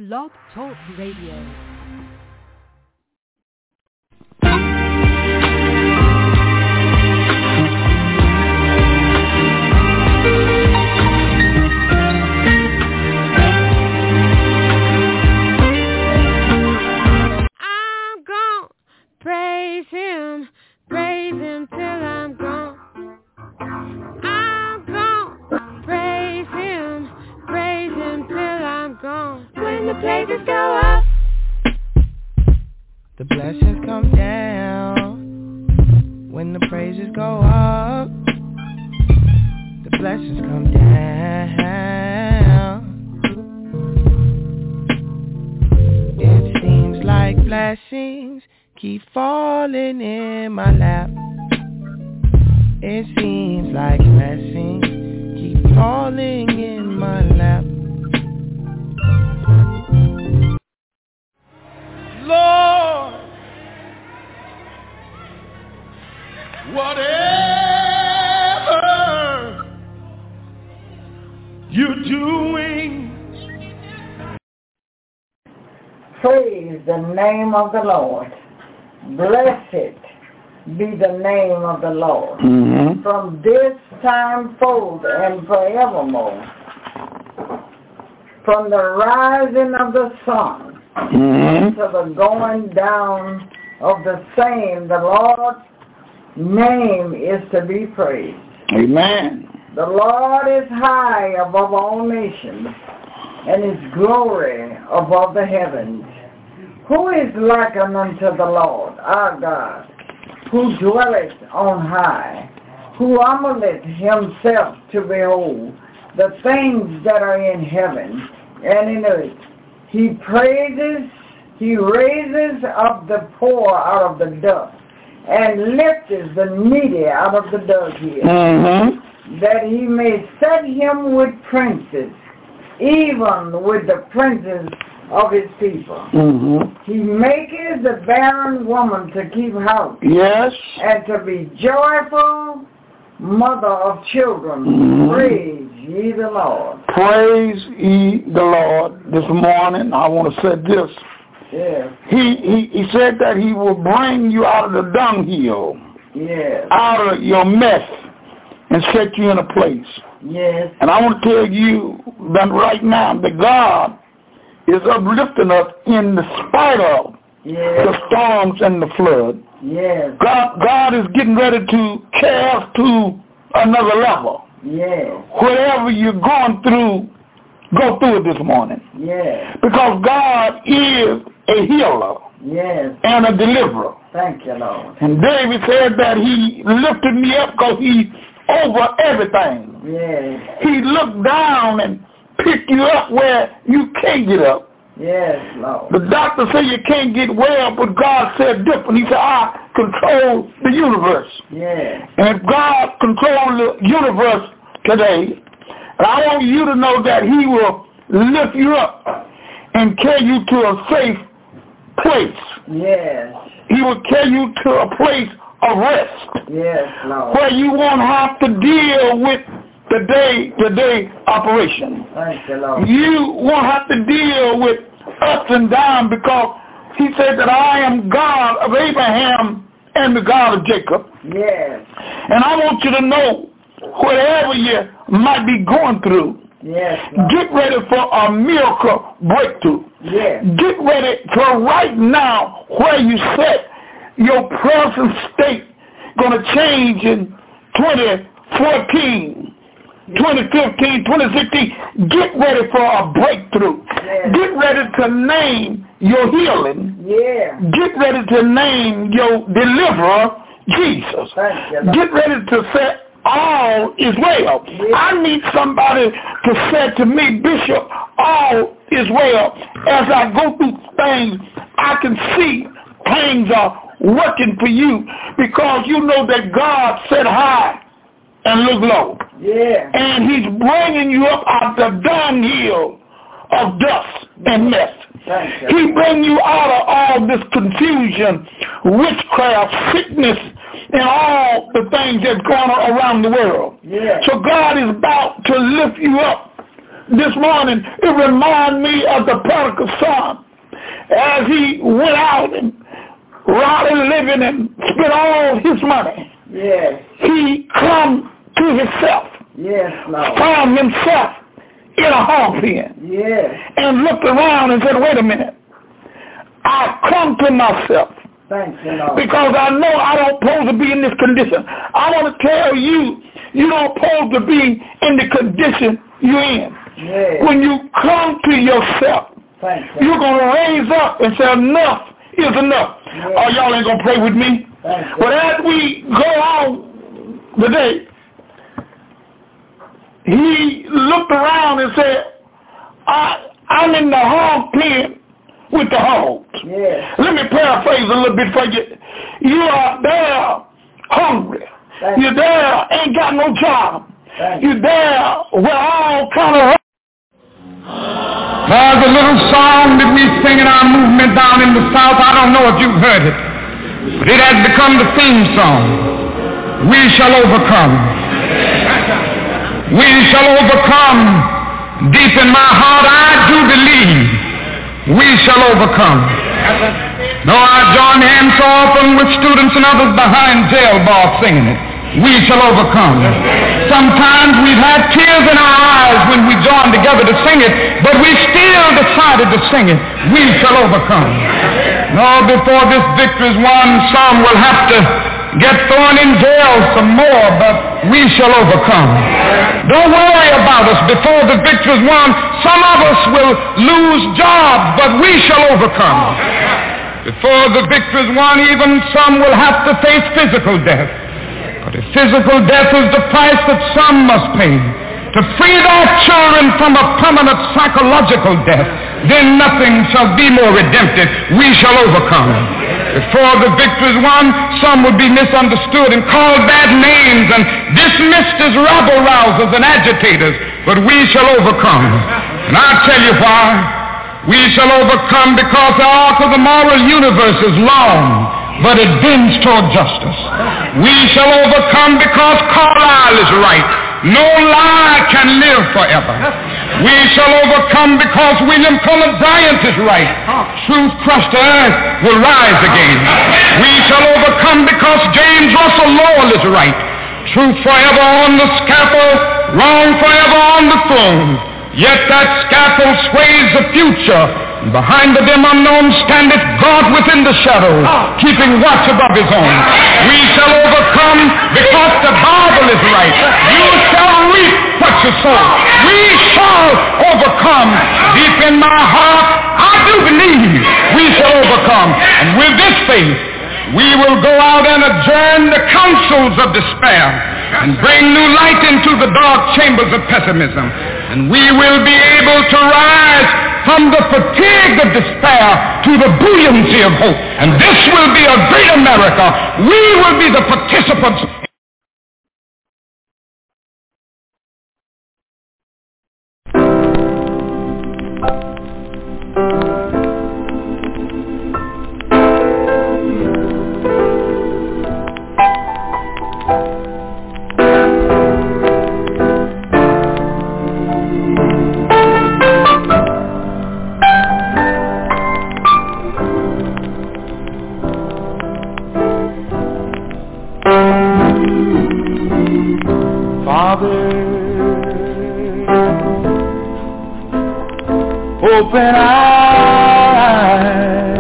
Blog Talk Radio. Praise him till I'm gone. I'm gone. Praise him till I'm gone. When the praises go up, the blessings come down. When the praises go up, the blessings come down. It seems like blessings keep falling in my lap. It seems like blessings keep falling in my lap. Lord, whatever you're doing, praise the name of the Lord. Blessed be the name of the Lord, from this time forth and forevermore. From the rising of the sun to the going down of the same, the Lord's name is to be praised. Amen. The Lord is high above all nations, and his glory above the heavens. Who is likened unto the Lord, our God, who dwelleth on high, who humbleth himself to behold the things that are in heaven and in earth? He raises up the poor out of the dust, and lifteth the needy out of the dunghill, that he may set him with princes, even with the princes of his people. He maketh the barren woman to keep house, yes, and to be joyful mother of children. Praise ye the Lord. Praise ye the Lord. This morning I want to say this. Yes. He said that he will bring you out of the dunghill, yes, out of your mess, and set you in a place. Yes. And I want to tell you that right now that God is uplifting us in the spite of the storms and the flood. Yes. God is getting ready to carry us to another level. Yes. Whatever you're going through, go through it this morning. Yes. Because God is a healer. Yes. And a deliverer. Thank you, Lord. And David said that he lifted me up because he's over everything. Yes. He looked down and picked you up where you can't get up. Yes, Lord. The doctor said you can't get well, but God said different. He said, I control the universe. Yes. And if God controls the universe today, and I want you to know that he will lift you up and carry you to a safe place. Yes. He will carry you to a place of rest. Yes, Lord. Where you won't have to deal with the day-to-day operation. Thank you, Lord. You won't have to deal with ups and downs, because he said that I am God of Abraham and the God of Jacob. Yes. And I want you to know, whatever you might be going through, yes, Lord, get ready for a miracle breakthrough. Yes. Get ready for right now where you sit, your present state going to change in 2014. 2015, 2016, get ready for a breakthrough. Yes. Get ready to name your healing. Yeah. Get ready to name your deliverer, Jesus. Thank you, Lord. Get ready to say all is well. Yeah. I need somebody to say to me, Bishop, all is well. As I go through things, I can see things are working for you, because you know that God set high and look low. Yeah. And he's bringing you up out the dunghill of dust and mess. He bring you out of all this confusion, witchcraft, sickness, and all the things that's going on around the world. Yeah. So God is about to lift you up this morning, it reminds me of the prodigal son. As he went out and rotted living and spent all his money, Yes. he come to himself, Yes, Lord. found himself in a hog pen, Yes. and looked around and said, wait a minute, I come to myself Thank you, Lord. because I know I don't supposed to be in this condition. I want to tell you, you don't supposed to be in the condition you're in. Yes. When you come to yourself, Thank you. you're going to raise up and say, enough is enough. Yes. Oh, y'all ain't going to pray with me? Thank you. But as we go on today, he looked around and said, I'm in the hog pen with the hogs. Yes. Let me paraphrase a little bit for you. You are there hungry. Thank You're there, ain't got no job. Thank You're there where all kind of... There's a little song that we sing in our movement down in the South. I don't know if you've heard it, but it has become the theme song. We shall overcome. We shall overcome. Deep in my heart, I do believe we shall overcome. Though I join hands so often with students and others behind jail bars singing it, we shall overcome. Sometimes we've had tears in our eyes when we joined together to sing it, but we still decided to sing it. We shall overcome. No, before this victory is won, some will have to get thrown in jail some more, but we shall overcome. Don't worry about us. Before the victory is won, some of us will lose jobs, but we shall overcome. Before the victory is won, even some will have to face physical death. But if physical death is the price that some must pay to free their children from a permanent psychological death, then nothing shall be more redemptive. We shall overcome. Before the victory is won, some will be misunderstood and called bad names and dismissed as rabble-rousers and agitators, but we shall overcome. And I'll tell you why. We shall overcome because the arc of the moral universe is long, but it bends toward justice. We shall overcome because Carlyle is right. No lie can live forever. We shall overcome because William Cullen Bryant is right. Truth crushed to earth will rise again. We shall overcome because James Russell Lowell is right. Truth forever on the scaffold, wrong forever on the throne. Yet that scaffold sways the future. Behind the dim unknown standeth God within the shadow, keeping watch above his own. We shall overcome because the Bible is right. You shall reap what you sow. We shall overcome. Deep in my heart, I do believe we shall overcome. And with this faith, we will go out and adjourn the councils of despair and bring new light into the dark chambers of pessimism. And we will be able to rise from the fatigue of despair to the buoyancy of hope. And this will be a great America. We will be the participants. Open eyes,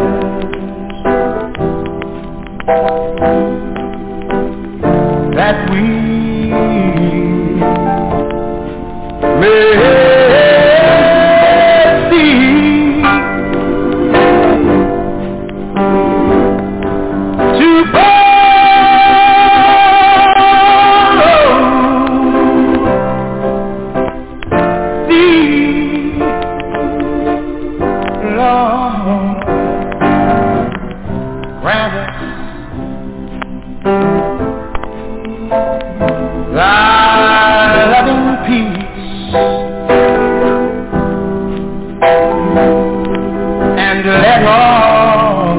that we may see, to follow thee, Lord, grant us thy loving peace, and let all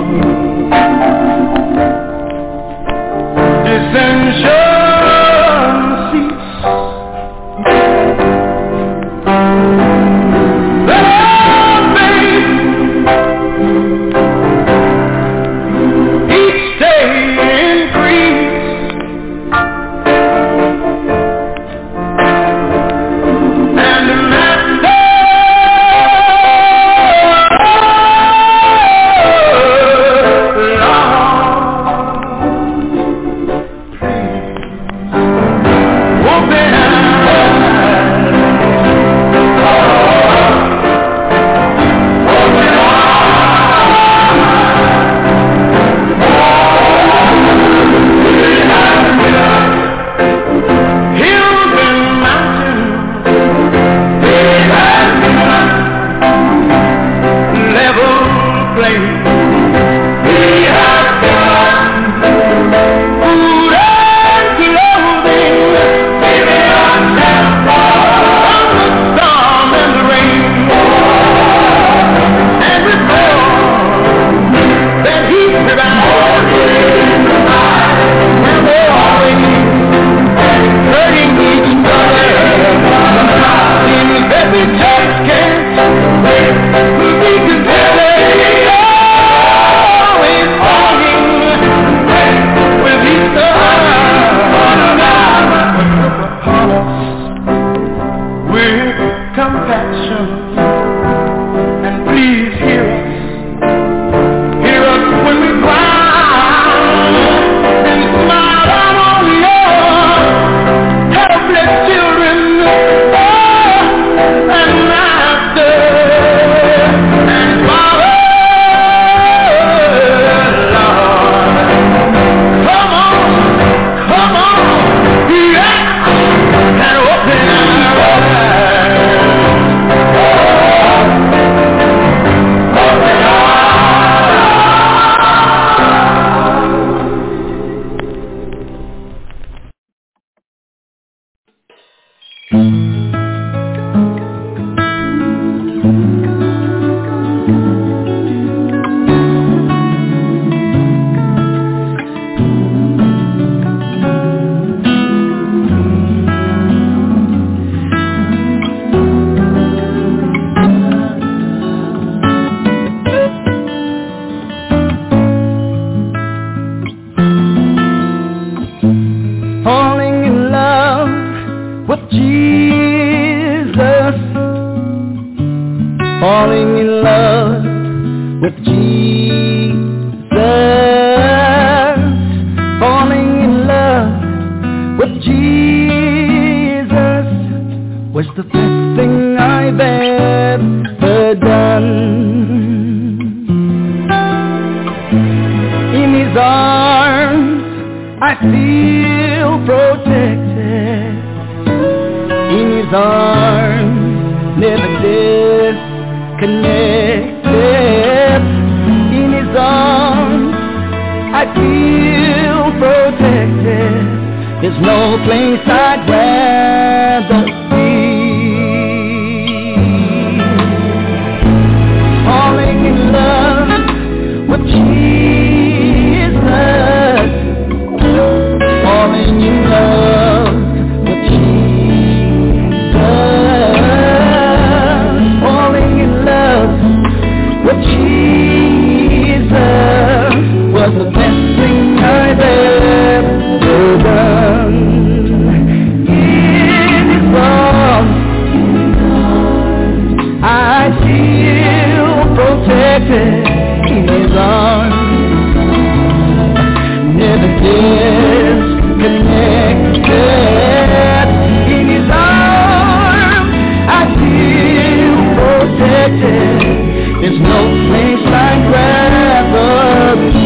dissension cease. with Jesus, falling in love with Jesus was the best thing I've ever done. In his arms I feel protected. In his arms never disconnected. In his arms I feel protected. There's no place I'd rather be. Falling in love with Jesus. Falling in love with Jesus. Falling in love with Jesus was the best thing I've ever done. In his arms I feel protected. In his arms never disconnected. In his arms I feel protected. There's no place I'd rather be.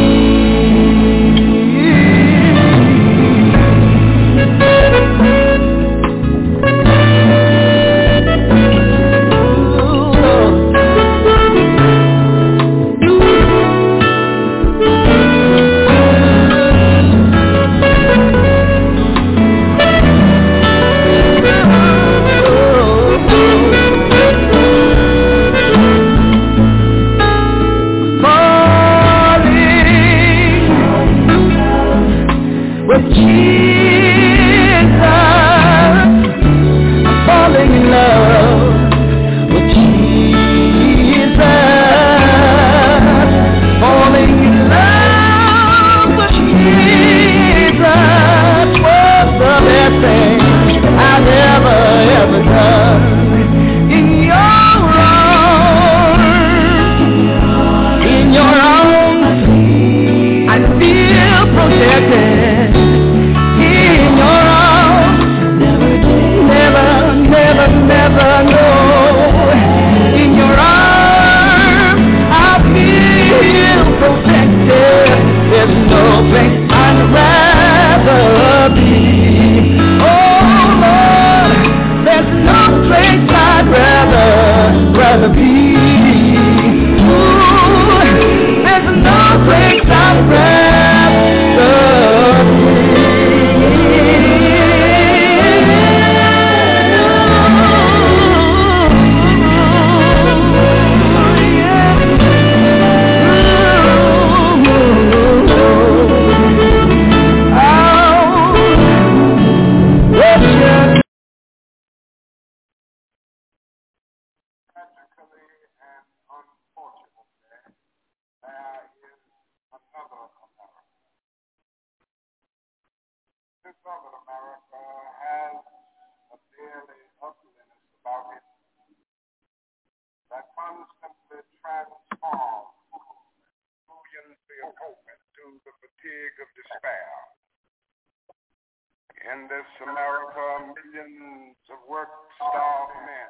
In this America, millions of work-starved men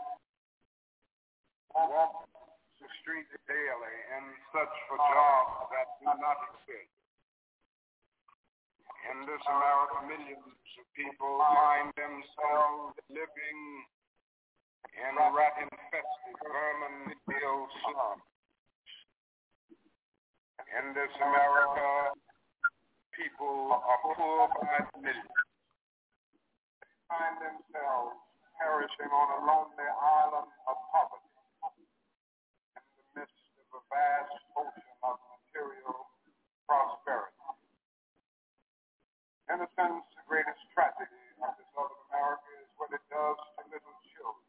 walk the streets daily in search for jobs that do not exist. In this America, millions of people find themselves living in rat-infested, vermin-filled slums. In this America, people are poor by millions. Find themselves perishing on a lonely island of poverty in the midst of a vast ocean of material prosperity. In a sense, the greatest tragedy of this other America is what it does to little children.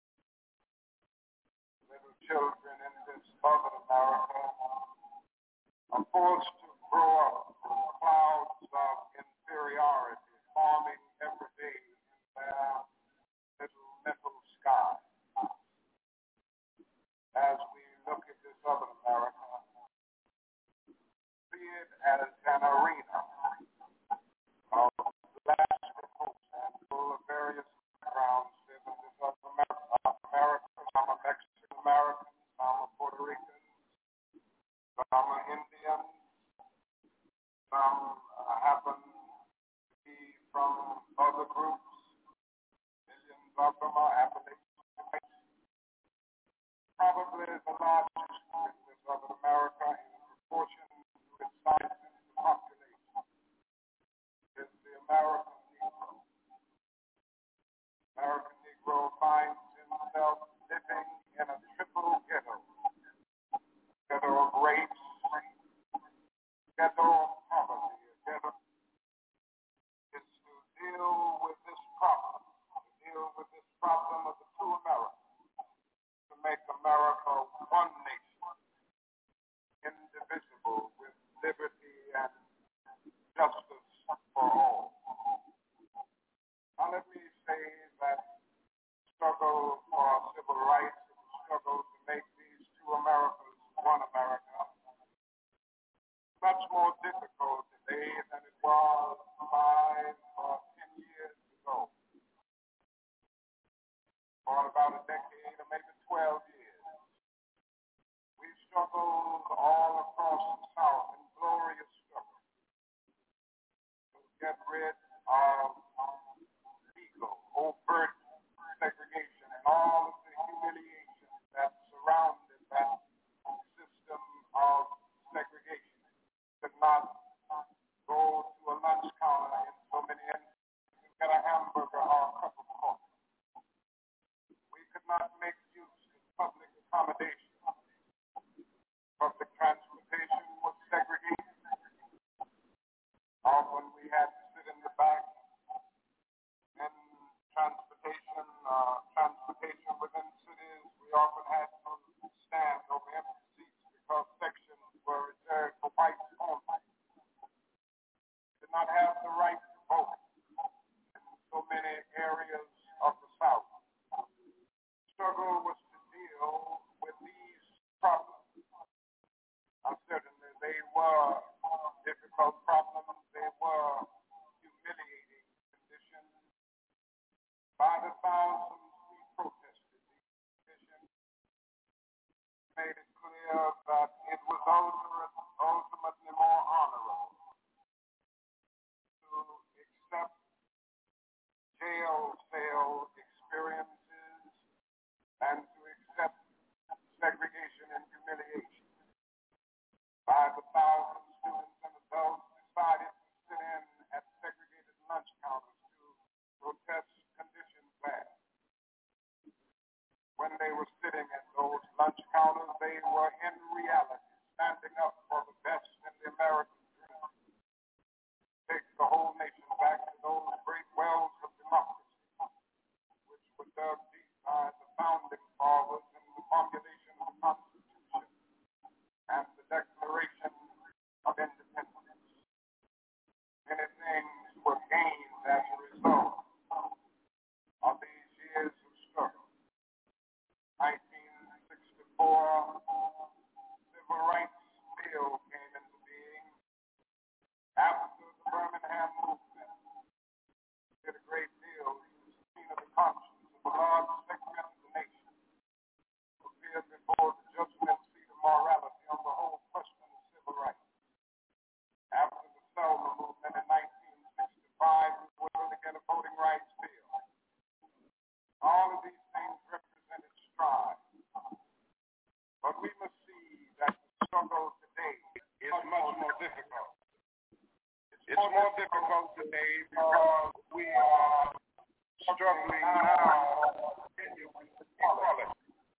Little children in this other America are forced to grow up with clouds of inferiority forming every day their little mental sky. As we look at this other America, as an arena of basketball and full of various backgrounds. Some are Americans, some are Mexican Americans, some are Puerto Ricans, some are Indians, some happen to be from other groups. Millions of them are Appalachian. Probably the largest group in Southern America in proportion to its size and population is the American Negro. American Negro finds himself living in a triple ghetto. Ghetto of race, ghetto of poverty. A ghetto is to deal with this problem, of the two Americas, to make America one nation, indivisible, with liberty and justice for all. Now let me say that struggle for civil rights and the struggle to make these two Americas one America is much more difficult today than it was 5 or 10 years ago. For about a decade or maybe 12 years, we struggled all across the South in glorious struggle to get rid of legal, overt segregation and all of the humiliation that surrounded that system of segregation. Could not go to a lunch counter in so many instances and get a hamburger or a cup of coffee. We could not make use of public accommodation. Public transportation was segregated. Often we had to sit in the back in transportation within cities. We often had to stand over empty seats because sections were reserved for whites only. Did not have the right to vote in so many areas of the South. Struggle was to deal with these problems. Now, certainly they were difficult problems. They were humiliating conditions. By the thousands we protested these conditions, made it clear that it was ultimately more honorable to accept jail cell experiences and to accept segregation and humiliation. By the thousands, students and adults decided to sit in at segregated lunch counters to protest conditions there. When they were sitting at those lunch counters, they were in reality standing up for the best in the American dream. Take the whole nation back to those great wells of democracy, which were dug deep by the founding fathers in the formulation of the Constitution and the Declaration of Independence. Many things were gained as a result of these years of struggle. 1964, Civil Rights Bill came into being after the Birmingham movement. Did a great deal to subpoena the conscience of a large segment of the nation who appeared before the judgment seat of morality on the whole question of civil rights. After the Selma movement in 1965, we were able to get a voting rights bill. All of these things represented strides. But we must see that the struggle today is much more difficult. It's more difficult today because we are struggling now with equality.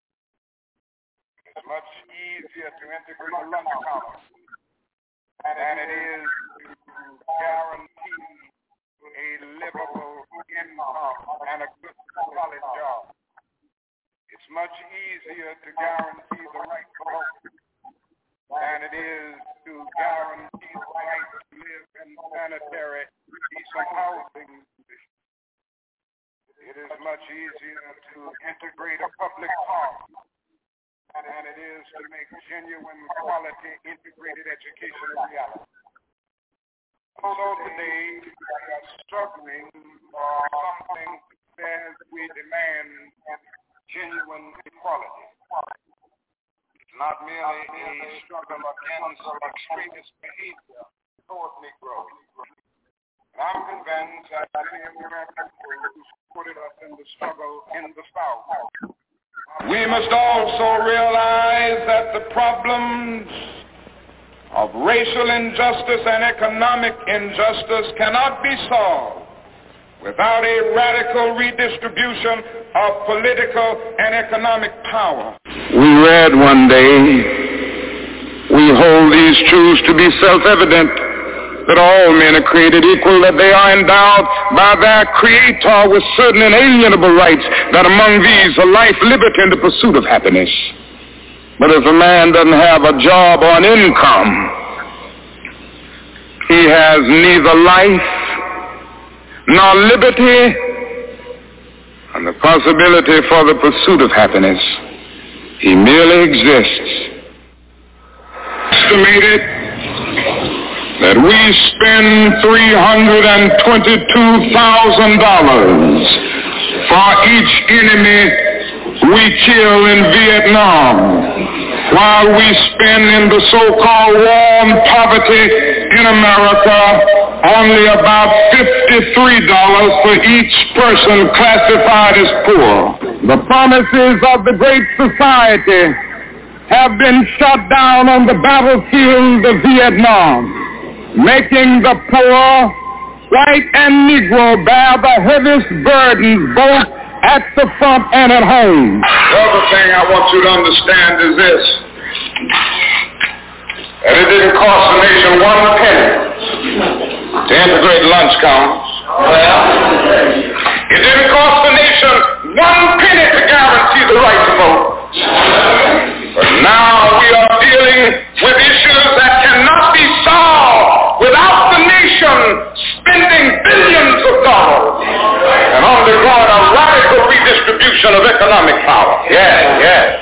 It's much easier to integrate a lunch counter than it is to guarantee a livable income and a good solid job. It's much easier to guarantee the right to vote than it is to guarantee the right to live in sanitary, decent housing conditions. It is much easier to integrate a public park than it is to make genuine quality integrated education a reality. Although today we are struggling for something that we demand genuine equality. It's not merely a struggle against extremist behavior toward Negroes. I'm convinced that many Americans who supported us in the struggle in the South. We must also realize that the problems of racial injustice and economic injustice cannot be solved without a radical redistribution of political and economic power. We read one day, we hold these truths to be self-evident, that all men are created equal, that they are endowed by their Creator with certain inalienable rights, that among these are life, liberty, and the pursuit of happiness. But if a man doesn't have a job or an income, he has neither life nor liberty and the possibility for the pursuit of happiness. He merely exists. Estimated that we spend $322,000 for each enemy we kill in Vietnam, while we spend in the so-called war on poverty in America only about $53 for each person classified as poor. The promises of the Great Society have been shot down on the battlefield of Vietnam, making the poor, white and Negro, bear the heaviest burdens both at the front and at home. The other thing I want you to understand is this, that it didn't cost the nation one penny to integrate lunch counters. It didn't cost the nation one penny to guarantee the right to vote. But now we are dealing with issues that cannot be solved without the nation spending billions of dollars and undergoing a radical redistribution of economic power. Yes.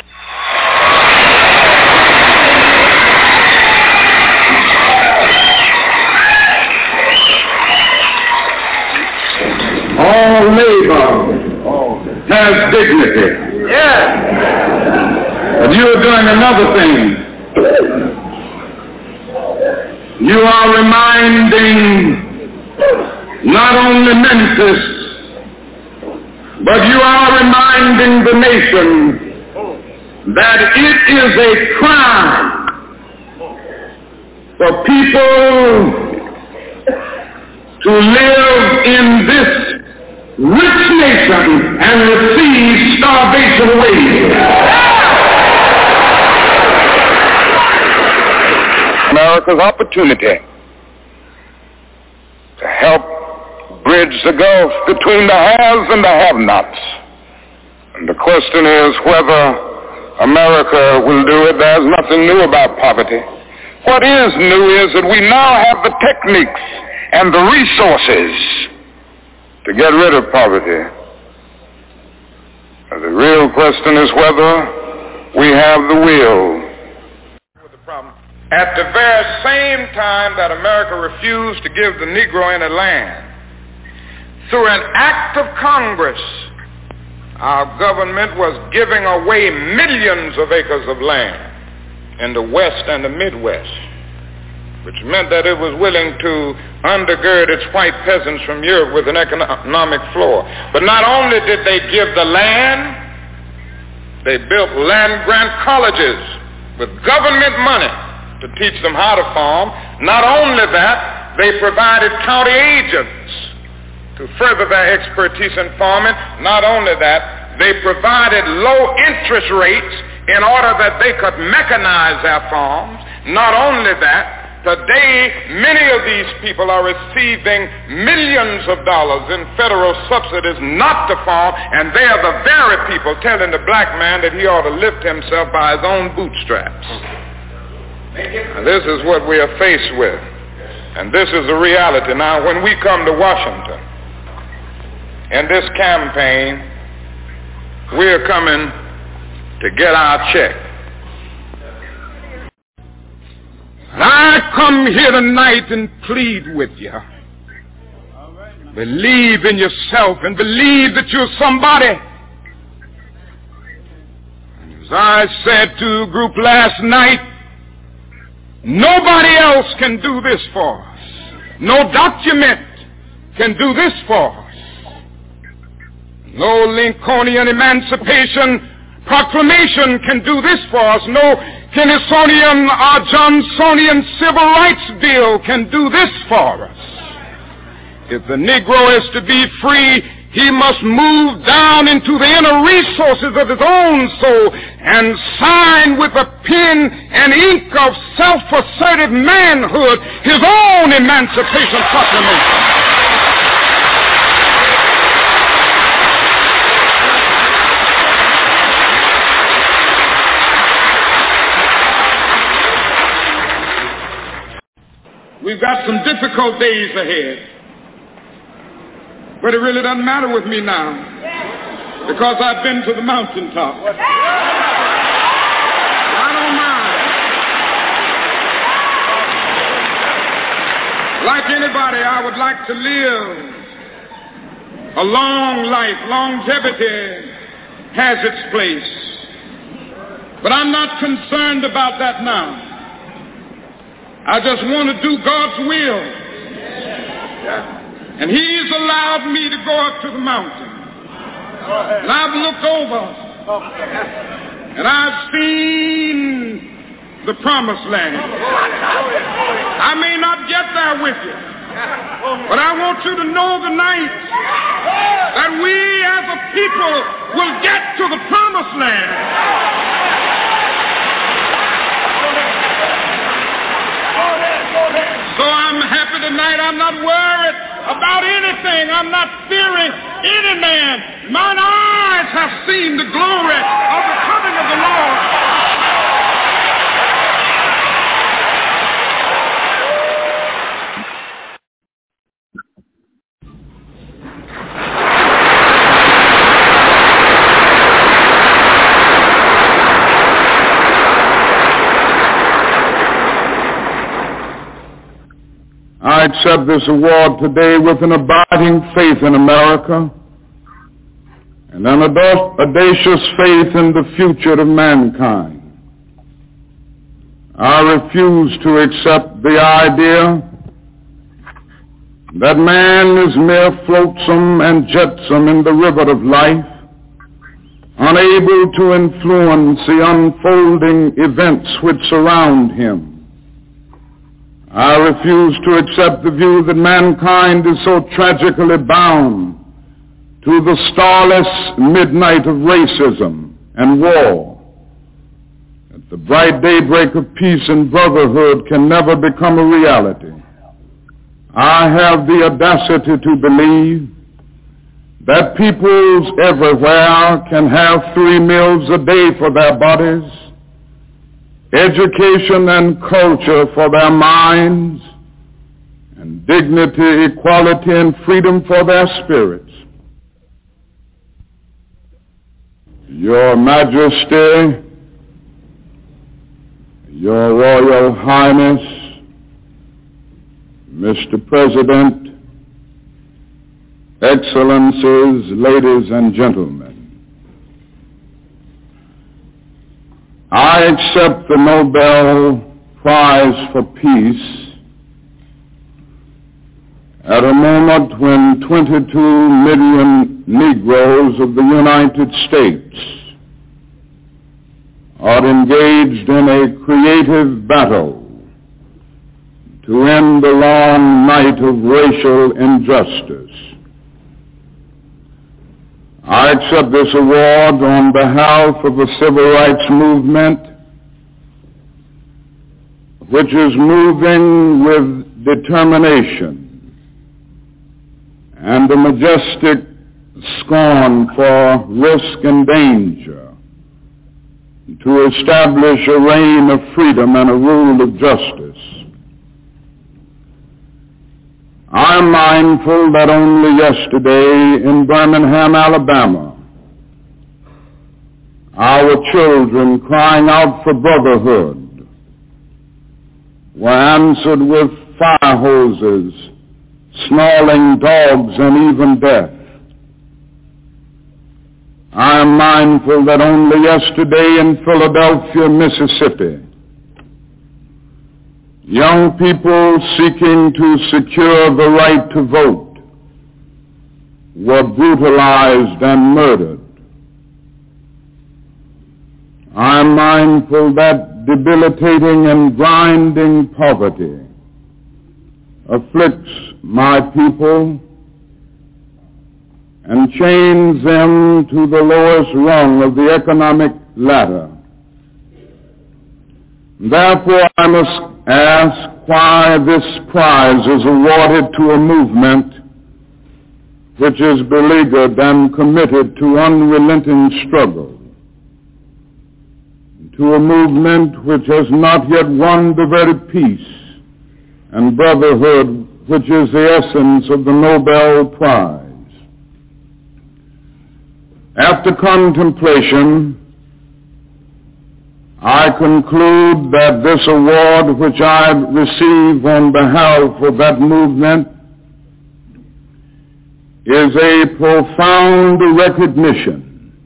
All labor has dignity. Yes. But you are doing another thing. You are reminding not only Memphis, but you are reminding the nation that it is a crime for people to live in this rich nation and receive starvation wages. America's opportunity to help bridge the gulf between the haves and the have-nots. And the question is whether America will do it. There's nothing new about poverty. What is new is that we now have the techniques and the resources to get rid of poverty. The real question is whether we have the will. At the very same time that America refused to give the Negro any land, through an act of Congress, our government was giving away millions of acres of land in the West and the Midwest, which meant that it was willing to undergird its white peasants from Europe with an economic floor. But not only did they give the land, they built land grant colleges with government money to teach them how to farm. Not only that, they provided county agents to further their expertise in farming. Not only that, they provided low interest rates in order that they could mechanize their farms. Not only that, today, many of these people are receiving millions of dollars in federal subsidies not to farm, and they are the very people telling the black man that he ought to lift himself by his own bootstraps. And this is what we are faced with, and this is the reality. Now, when we come to Washington in this campaign, we're coming to get our check. I come here tonight and plead with you. Believe in yourself and believe that you're somebody. And as I said to a group last night, nobody else can do this for us. No document can do this for us. No Lincolnian Emancipation Proclamation can do this for us. No Kennysonian or Johnsonian Civil Rights Bill can do this for us. If the Negro is to be free, he must move down into the inner resources of his own soul and sign with a pen and ink of self-assertive manhood his own Emancipation Proclamation. We've got some difficult days ahead. But it really doesn't matter with me now, because I've been to the mountaintop. I don't mind. Like anybody, I would like to live a long life. Longevity has its place. But I'm not concerned about that now. I just want to do God's will. And he's allowed me to go up to the mountain. And I've looked over and I've seen the promised land. I may not get there with you, but I want you to know tonight that we as a people will get to the promised land. So I'm happy tonight. I'm not worried about anything. I'm not fearing any man. Mine eyes have seen the glory of the coming of the Lord. I accept this award today with an abiding faith in America and an audacious faith in the future of mankind. I refuse to accept the idea that man is mere flotsam and jetsam in the river of life, unable to influence the unfolding events which surround him. I refuse to accept the view that mankind is so tragically bound to the starless midnight of racism and war that the bright daybreak of peace and brotherhood can never become a reality. I have the audacity to believe that peoples everywhere can have 3 meals a day for their bodies, education and culture for their minds, and dignity, equality, and freedom for their spirits. Your Majesty, Your Royal Highness, Mr. President, Excellencies, ladies and gentlemen, I accept the Nobel Prize for Peace at a moment when 22 million Negroes of the United States are engaged in a creative battle to end the long night of racial injustice. I accept this award on behalf of the civil rights movement, which is moving with determination and a majestic scorn for risk and danger to establish a reign of freedom and a rule of justice. I'm mindful that only yesterday in Birmingham, Alabama, our children crying out for brotherhood were answered with fire hoses, snarling dogs, and even death. I am mindful that only yesterday in Philadelphia, Mississippi, young people seeking to secure the right to vote were brutalized and murdered. I am mindful that debilitating and grinding poverty afflicts my people and chains them to the lowest rung of the economic ladder. Therefore, I must ask why this prize is awarded to a movement which is beleaguered and committed to unrelenting struggle, to a movement which has not yet won the very peace and brotherhood which is the essence of the Nobel Prize. After contemplation, I conclude that this award which I receive on behalf of that movement is a profound recognition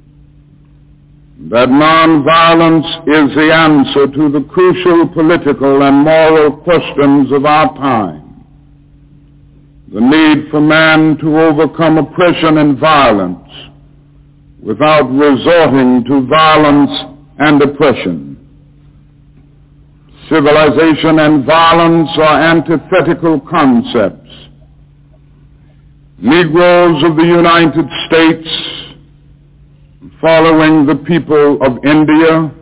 that nonviolence is the answer to the crucial political and moral questions of our time. The need for man to overcome oppression and violence without resorting to violence and oppression. Civilization and violence are antithetical concepts. Negroes of the United States, following the people of India,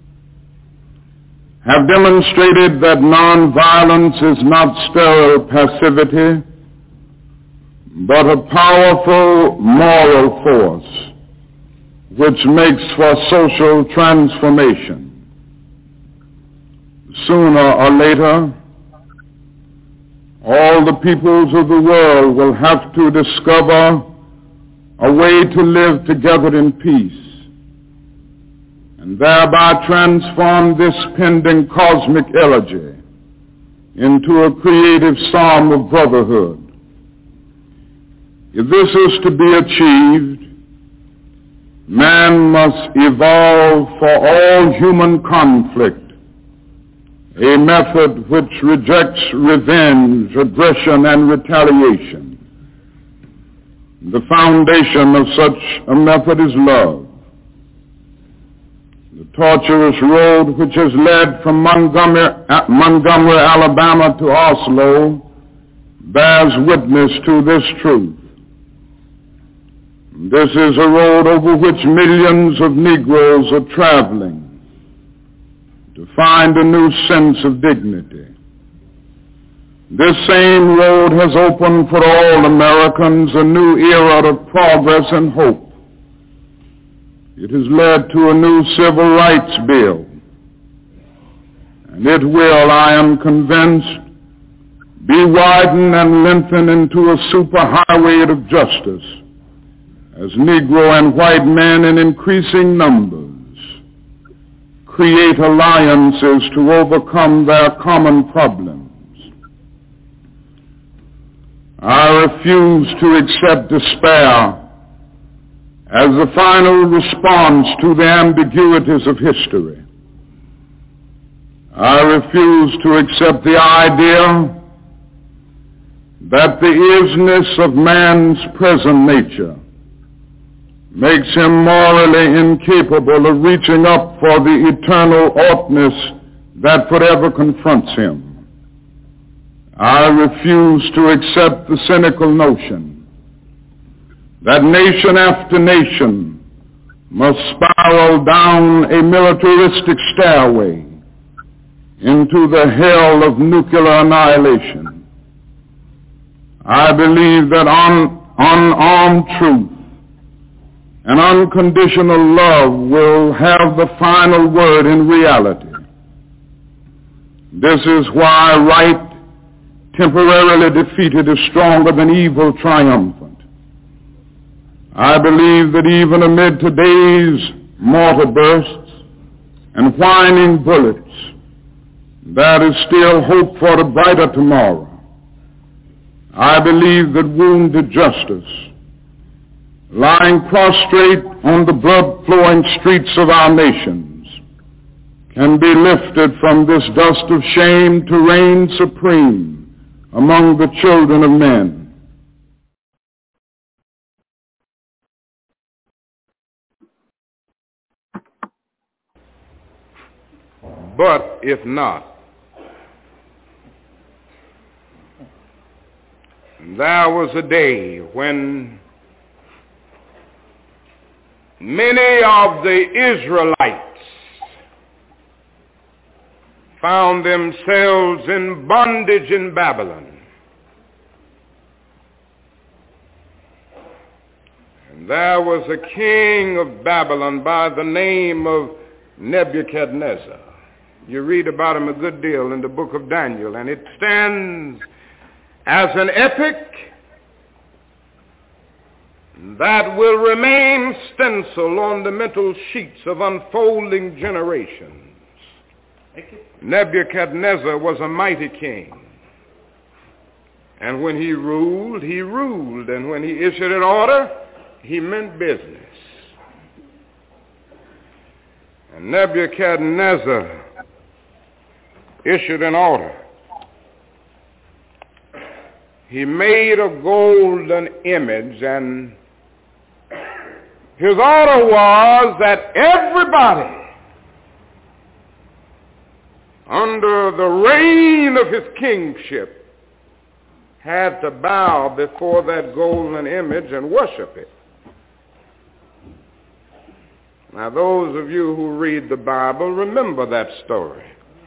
have demonstrated that nonviolence is not sterile passivity, but a powerful moral force which makes for social transformation. Sooner or later, all the peoples of the world will have to discover a way to live together in peace, and thereby transform this pending cosmic elegy into a creative psalm of brotherhood. If this is to be achieved, man must evolve for all human conflict a method which rejects revenge, aggression, and retaliation. The foundation of such a method is love. The tortuous road which has led from Montgomery, Alabama to Oslo bears witness to this truth. This is a road over which millions of Negroes are traveling to find a new sense of dignity. This same road has opened for all Americans a new era of progress and hope. It has led to a new civil rights bill, and it will, I am convinced, be widened and lengthened into a superhighway of justice as Negro and white men in increasing numbers create alliances to overcome their common problems. I refuse to accept despair as the final response to the ambiguities of history. I refuse to accept the idea that the isness of man's present nature makes him morally incapable of reaching up for the eternal oughtness that forever confronts him. I refuse to accept the cynical notion that nation after nation must spiral down a militaristic stairway into the hell of nuclear annihilation. I believe that unarmed truth and unconditional love will have the final word in reality. This is why right temporarily defeated is stronger than evil triumphant. I believe that even amid today's mortar bursts and whining bullets, there is still hope for a brighter tomorrow. I believe that wounded justice, lying prostrate on the blood-flowing streets of our nations, can be lifted from this dust of shame to reign supreme among the children of men. But if not, there was a day when many of the Israelites found themselves in bondage in Babylon. And there was a king of Babylon by the name of Nebuchadnezzar. You read about him a good deal in the book of Daniel, and it stands as an epic that will remain stenciled on the mental sheets of unfolding generations. Nebuchadnezzar was a mighty king, and when he ruled, and when he issued an order, he meant business. And Nebuchadnezzar issued an order. He made a golden image, and his order was that everybody under the reign of his kingship had to bow before that golden image and worship it. Now, those of you who read the Bible remember that story.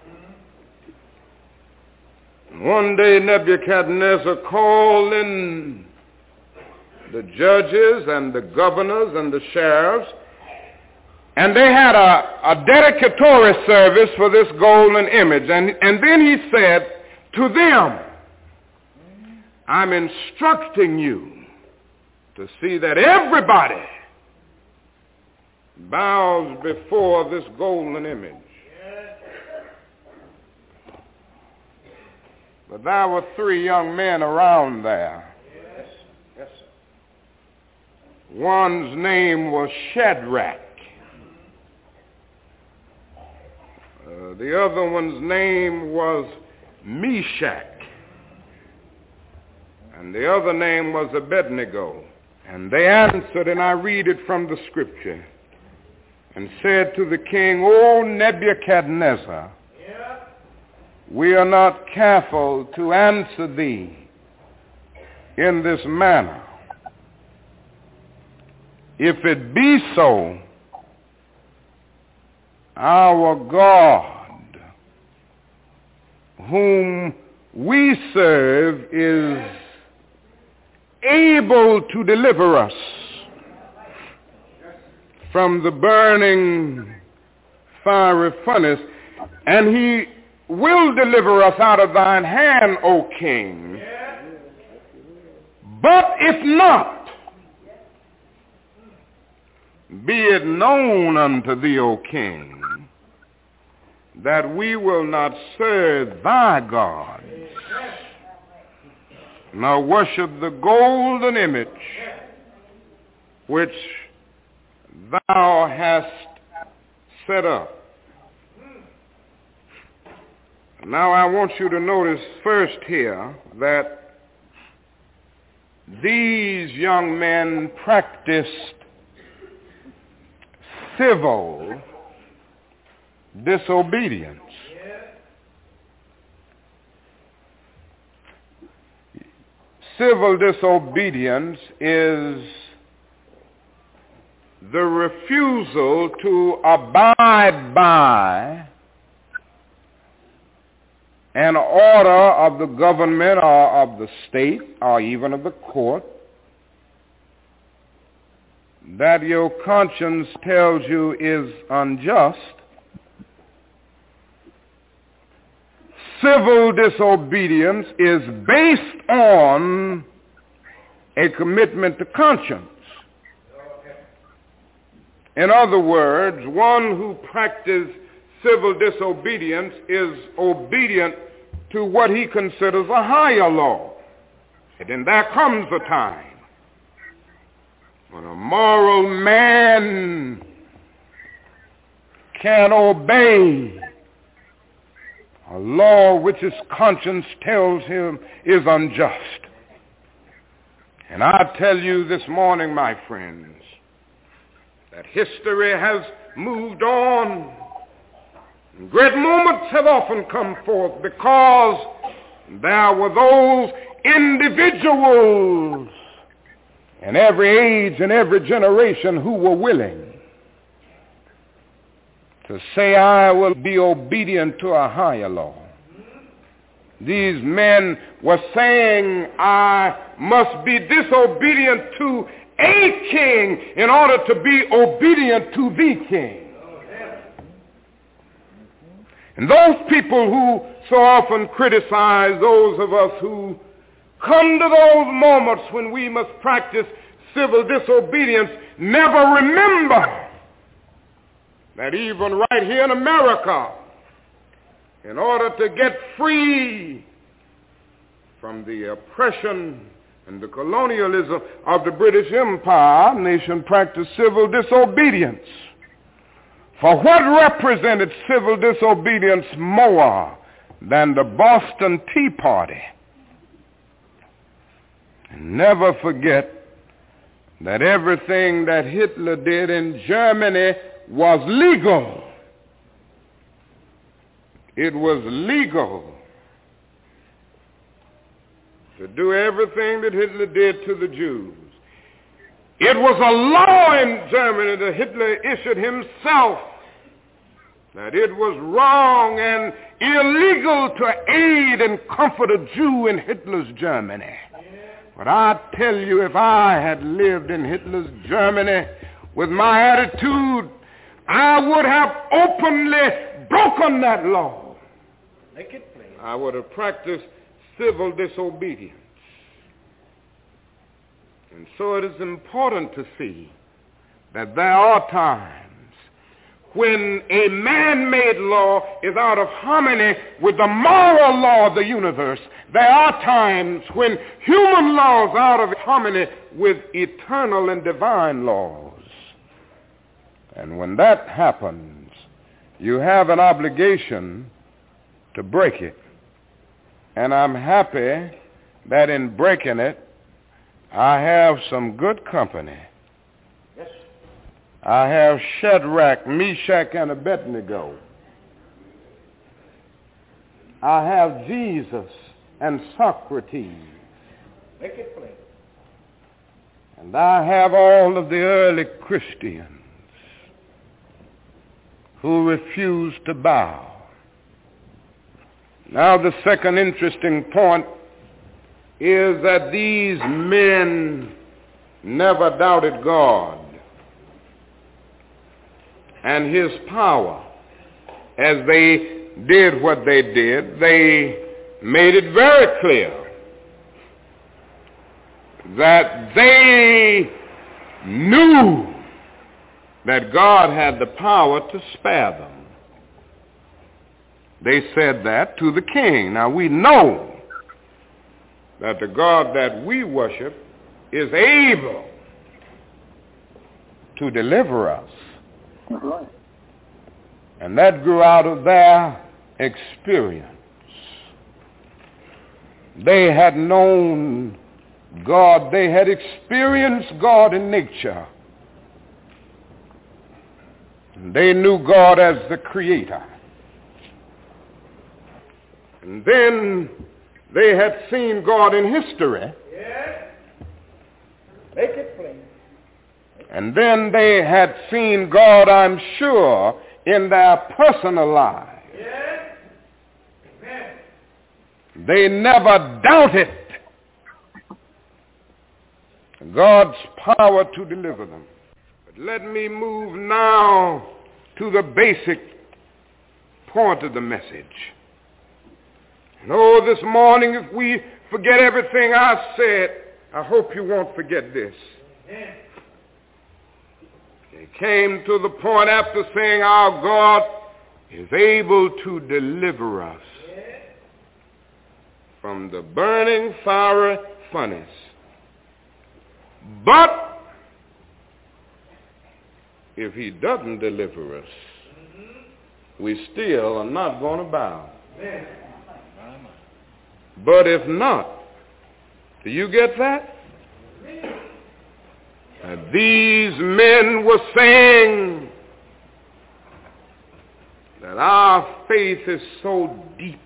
One day Nebuchadnezzar called in the judges and the governors and the sheriffs, and they had a dedicatory service for this golden image. And then he said to them, I'm instructing you to see that everybody bows before this golden image. But there were 3 young men around there. Yes, sir. One's name was Shadrach. The other one's name was Meshach. And the other name was Abednego. And they answered, and I read it from the scripture, and said to the king, O Nebuchadnezzar, we are not careful to answer thee in this manner. If it be so, our God, whom we serve, is able to deliver us from the burning fiery furnace, and he will deliver us out of thine hand, O king. But if not, be it known unto thee, O king, that we will not serve thy gods, nor worship the golden image which thou hast set up. Now I want you to notice first here that these young men practiced civil disobedience. Civil disobedience is the refusal to abide by an order of the government or of the state or even of the court that your conscience tells you is unjust. Civil disobedience is based on a commitment to conscience. In other words, one who practices civil disobedience is obedient to what he considers a higher law. And then there comes a time when a moral man can obey a law which his conscience tells him is unjust. And I tell you this morning, my friends, that history has moved on. Great moments have often come forth because there were those individuals in every age and every generation who were willing to say, I will be obedient to a higher law. These men were saying, I must be disobedient to a king in order to be obedient to the king. And those people who so often criticize those of us who come to those moments when we must practice civil disobedience never remember that even right here in America, in order to get free from the oppression and the colonialism of the British Empire, our nation practiced civil disobedience. For what represented civil disobedience more than the Boston Tea Party? And never forget that everything that Hitler did in Germany was legal. It was legal to do everything that Hitler did to the Jews. It was a law in Germany that Hitler issued himself that it was wrong and illegal to aid and comfort a Jew in Hitler's Germany. But I tell you, if I had lived in Hitler's Germany with my attitude, I would have openly broken that law. Make it plain. I would have practiced civil disobedience. And so it is important to see that there are times when a man-made law is out of harmony with the moral law of the universe. There are times when human laws are out of harmony with eternal and divine laws. And when that happens, you have an obligation to break it. And I'm happy that in breaking it, I have some good company. Yes. I have Shadrach, Meshach, and Abednego. I have Jesus and Socrates. Make it plain. And I have all of the early Christians who refused to bow. Now the second interesting point is that these men never doubted God and his power. As they did what they did, they made it very clear that they knew that God had the power to spare them. They said that to the king. Now we know that the God that we worship is able to deliver us. Right. And that grew out of their experience. They had known God. They had experienced God in nature. They knew God as the creator. And then they had seen God in history. Yes. Make it plain. And then they had seen God, I'm sure, in their personal lives. Yes. Amen. They never doubted God's power to deliver them. But let me move now to the basic point of the message. And this morning, if we forget everything I said, I hope you won't forget this. Amen. They came to the point after saying our God is able to deliver us from the burning fiery furnace. But if he doesn't deliver us, we still are not going to bow. But if not, do you get that? These men were saying that our faith is so deep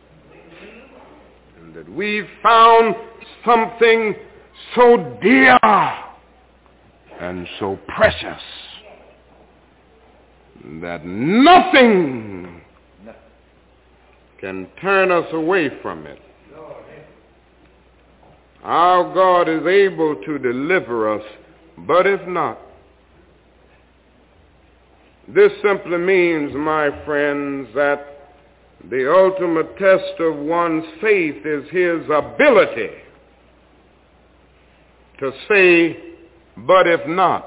and that we've found something so dear and so precious that nothing can turn us away from it. Our God is able to deliver us, but if not, this simply means, my friends, that the ultimate test of one's faith is his ability to say, but if not.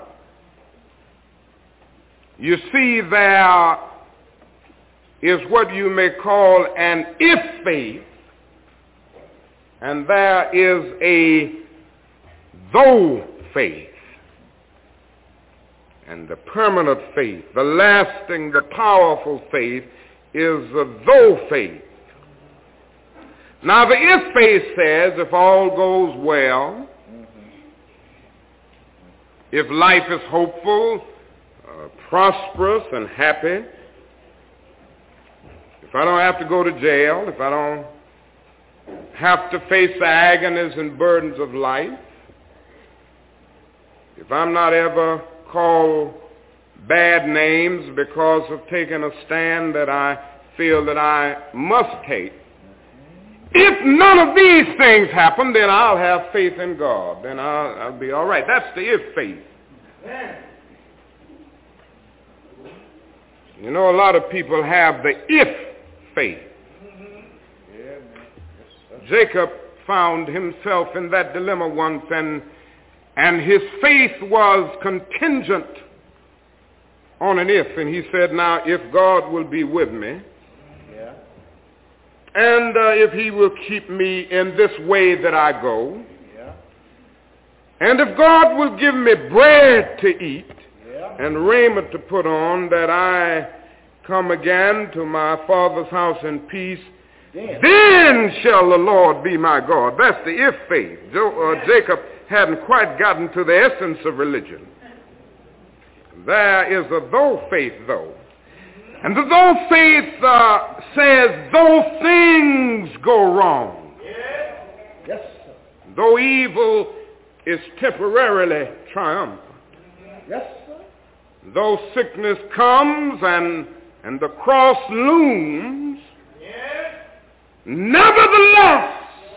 You see, there is what you may call an if faith, and there is a though faith. And the permanent faith, the lasting, the powerful faith is the though faith. Now the if faith says if all goes well, if life is hopeful, prosperous and happy, if I don't have to go to jail, if I don't have to face the agonies and burdens of life, if I'm not ever called bad names because of taking a stand that I feel that I must take, if none of these things happen, then I'll have faith in God. Then I'll be all right. That's the if faith. You know, a lot of people have the if faith. Jacob found himself in that dilemma once, and his faith was contingent on an if. And he said, now, if God will be with me, and if he will keep me in this way that I go, and if God will give me bread to eat and raiment to put on, that I come again to my Father's house in peace, then shall the Lord be my God. That's the if faith. Jacob hadn't quite gotten to the essence of religion. There is a though faith, though. And the though faith says, though things go wrong, though evil is temporarily triumphant, though sickness comes and the cross looms, nevertheless,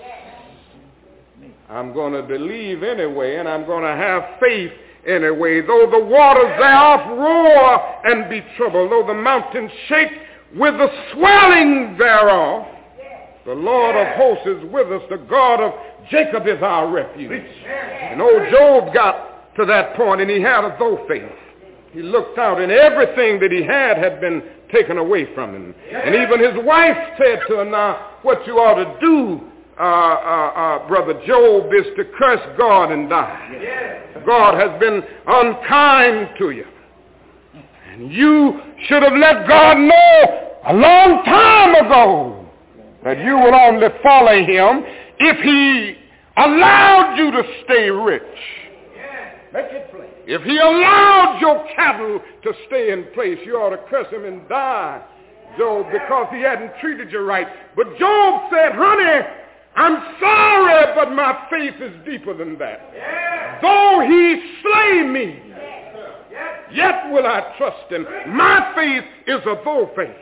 I'm going to believe anyway, and I'm going to have faith anyway. Though the waters thereof roar and be troubled, though the mountains shake with the swelling thereof, the Lord of hosts is with us. The God of Jacob is our refuge. And old Job got to that point, and he had a though faith. He looked out, and everything that he had been taken away from him. And even his wife said to him, now, what you ought to do, Brother Job, is to curse God and die. God has been unkind to you. And you should have let God know a long time ago that you would only follow him if he allowed you to stay rich. Make it plain. If he allowed your cattle to stay in place, you ought to curse him and die, Job, because he hadn't treated you right. But Job said, honey, I'm sorry, but my faith is deeper than that. Though he slay me, yet will I trust him. My faith is a though faith.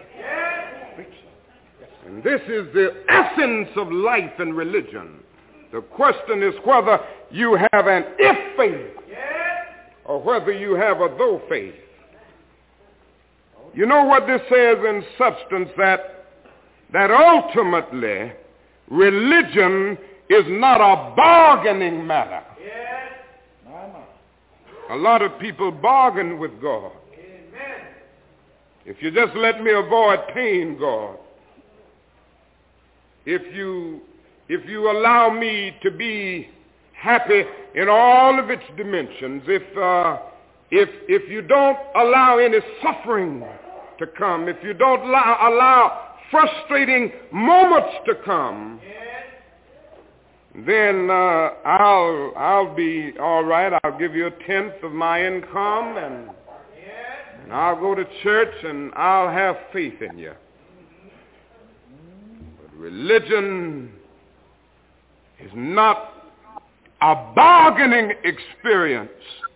And this is the essence of life and religion. The question is whether you have an if faith or whether you have a though faith. You know what this says in substance, that ultimately religion is not a bargaining matter. A lot of people bargain with God. If you just let me avoid pain, God, if you allow me to be happy in all of its dimensions, if you don't allow any suffering to come, if you don't allow frustrating moments to come, then I'll be all right. I'll give you 1/10 of my income, and I'll go to church, and I'll have faith in you. But religion is not a bargaining experience.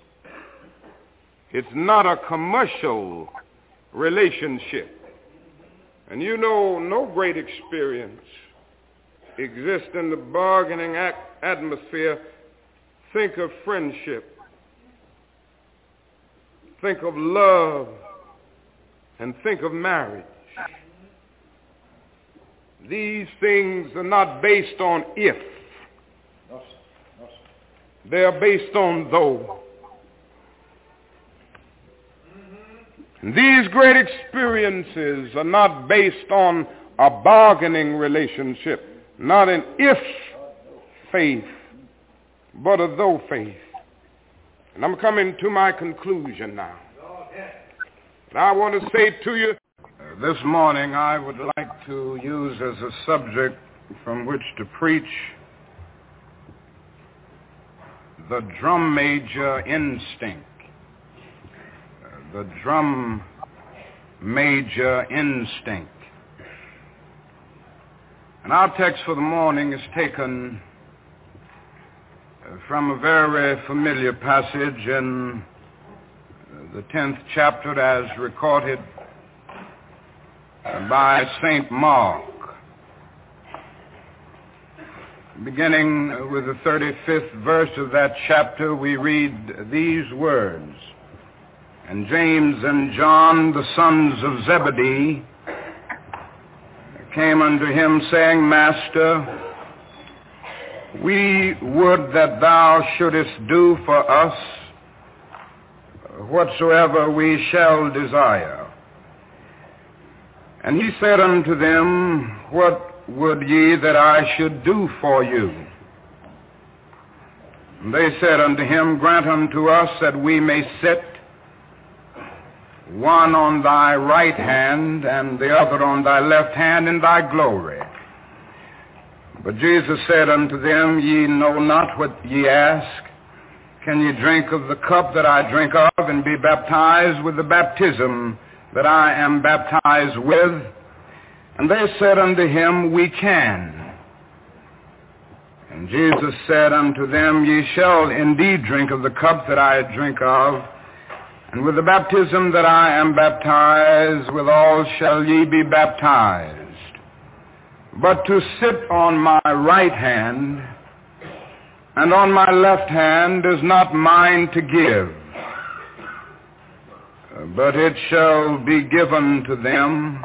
It's not a commercial relationship. And you know, no great experience exists in the bargaining atmosphere. Think of friendship. Think of love. And think of marriage. These things are not based on if. They are based on though. And these great experiences are not based on a bargaining relationship, not an if faith, but a though faith. And I'm coming to my conclusion now. And I want to say to you, this morning I would like to use as a subject from which to preach the drum major instinct. The drum major instinct. And our text for the morning is taken from a very familiar passage in the 10th chapter as recorded by St. Mark. Beginning with the 35th verse of that chapter, we read these words. And James and John, the sons of Zebedee, came unto him, saying, Master, we would that thou shouldest do for us whatsoever we shall desire. And he said unto them, What would ye that I should do for you? And they said unto him, Grant unto us that we may sit, one on thy right hand and the other on thy left hand in thy glory. But Jesus said unto them, Ye know not what ye ask. Can ye drink of the cup that I drink of, and be baptized with the baptism that I am baptized with? And they said unto him, We can. And Jesus said unto them, Ye shall indeed drink of the cup that I drink of, and with the baptism that I am baptized withal shall ye be baptized. But to sit on my right hand and on my left hand is not mine to give, but it shall be given to them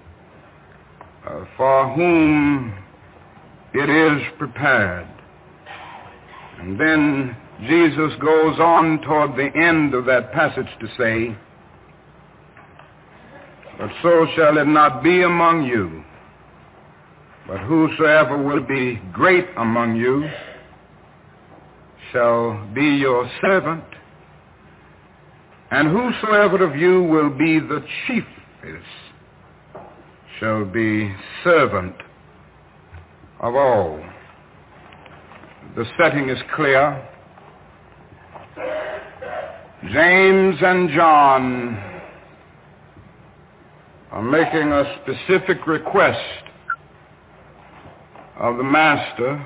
for whom it is prepared. And then Jesus goes on toward the end of that passage to say, But so shall it not be among you, but whosoever will be great among you shall be your servant, and whosoever of you will be the chiefest shall be servant of all. The setting is clear. James and John are making a specific request of the Master.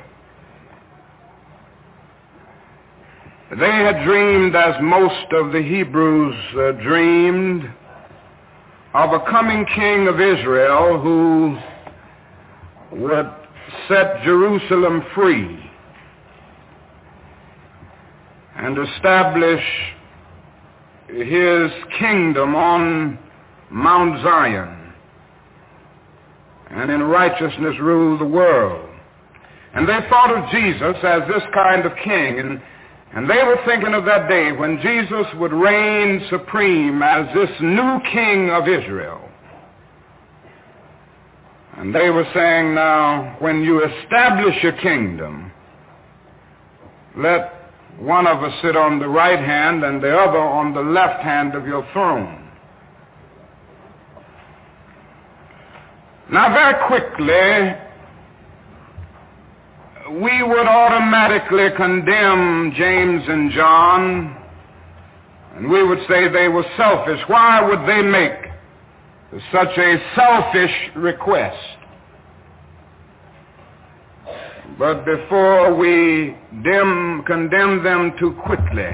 They had dreamed, as most of the Hebrews dreamed, of a coming king of Israel who would set Jerusalem free and establish his kingdom on Mount Zion and in righteousness rule the world. And they thought of Jesus as this kind of king. And And they were thinking of that day when Jesus would reign supreme as this new king of Israel. And they were saying, now, when you establish your kingdom, let one of us sit on the right hand and the other on the left hand of your throne. Now, very quickly, we would automatically condemn James and John, and we would say they were selfish. Why would they make such a selfish request? But before we condemn them too quickly,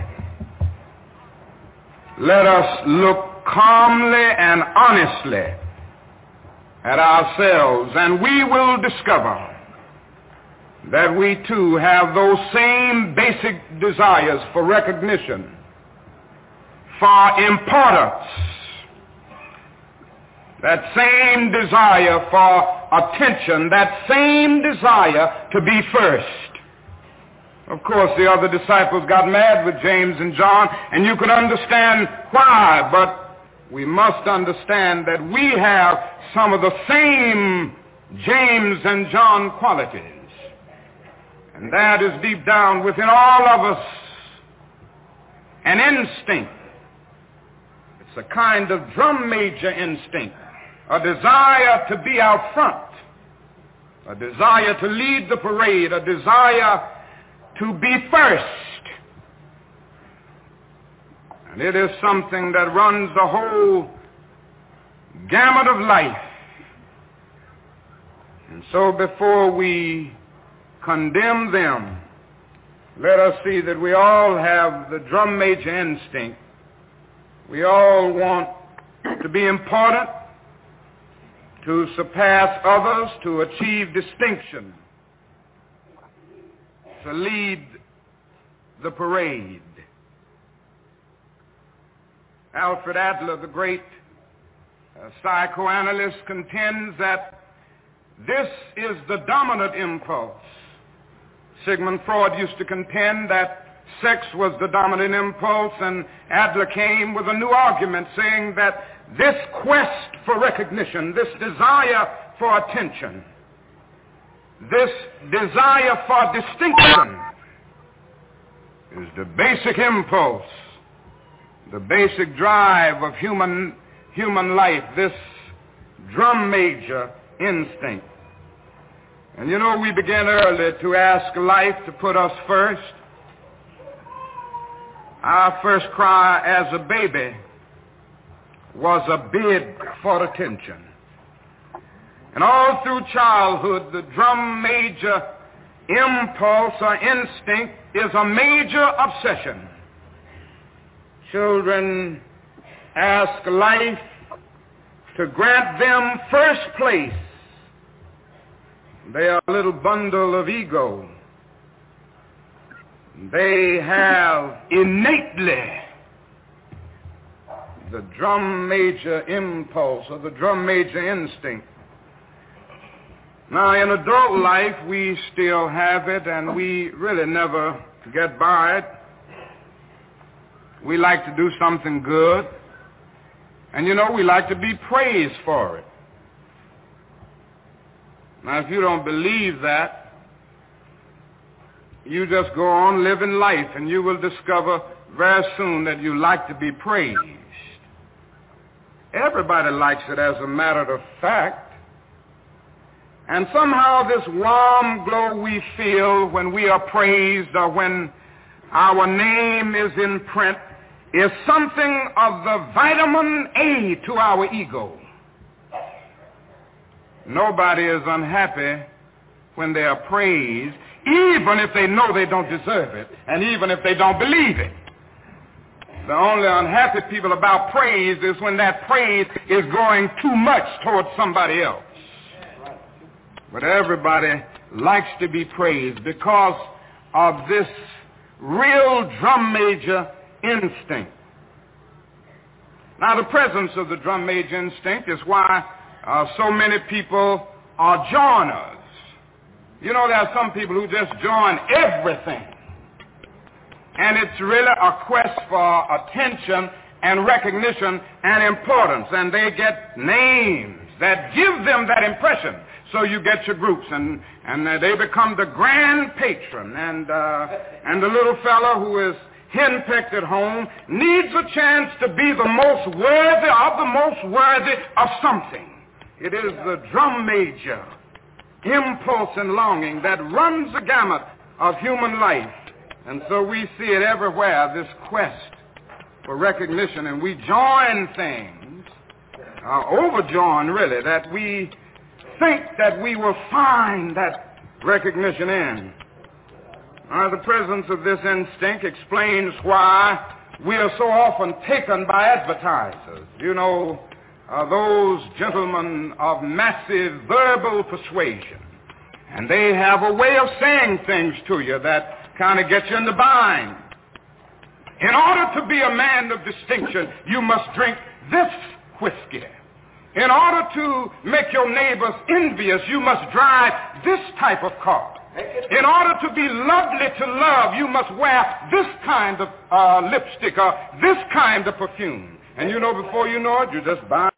let us look calmly and honestly at ourselves, and we will discover that we too have those same basic desires for recognition, for importance, that same desire for attention, that same desire to be first. Of course, the other disciples got mad with James and John, and you can understand why, but we must understand that we have some of the same James and John qualities. And that is deep down within all of us an instinct. It's a kind of drum major instinct, a desire to be out front, a desire to lead the parade, a desire to be first. And it is something that runs the whole gamut of life. And so before we condemn them, let us see that we all have the drum major instinct. We all want to be important, to surpass others, to achieve distinction, to lead the parade. Alfred Adler, the great psychoanalyst, contends that this is the dominant impulse. Sigmund Freud used to contend that sex was the dominant impulse, and Adler came with a new argument saying that this quest for recognition, this desire for attention, this desire for distinction is the basic impulse, the basic drive of human life, this drum major instinct. And you know, we began early to ask life to put us first. Our first cry as a baby was a bid for attention. And all through childhood, the drum major impulse or instinct is a major obsession. Children ask life to grant them first place. They are a little bundle of ego. They have innately the drum major impulse or the drum major instinct. Now, in adult life, we still have it, and we really never get by it. We like to do something good, and you know, we like to be praised for it. Now, if you don't believe that, you just go on living life, and you will discover very soon that you like to be praised. Everybody likes it, as a matter of fact. And somehow this warm glow we feel when we are praised or when our name is in print is something of the vitamin A to our ego. Nobody is unhappy when they are praised, even if they know they don't deserve it, and even if they don't believe it. The only unhappy people about praise is when that praise is going too much towards somebody else. But everybody likes to be praised because of this real drum major instinct. Now, the presence of the drum major instinct is why so many people are joiners. You know, there are some people who just join everything. and it's really a quest for attention and recognition and importance, and they get names that give them that impression. So you get your groups, and they become the grand patron, and the little fellow who is henpecked at home needs a chance to be the most worthy of something. It is the drum major impulse and longing that runs the gamut of human life. And so we see it everywhere, this quest for recognition, and we join things, overjoin really, that we think that we will find that recognition in. The presence of this instinct explains why we are so often taken by advertisers. You know, those gentlemen of massive verbal persuasion. And they have a way of saying things to you that kind of gets you in the bind. In order to be a man of distinction, you must drink this whiskey. In order to make your neighbors envious, you must drive this type of car. In order to be lovely to love, you must wear this kind of lipstick or this kind of perfume. And you know, before you know it, you just buy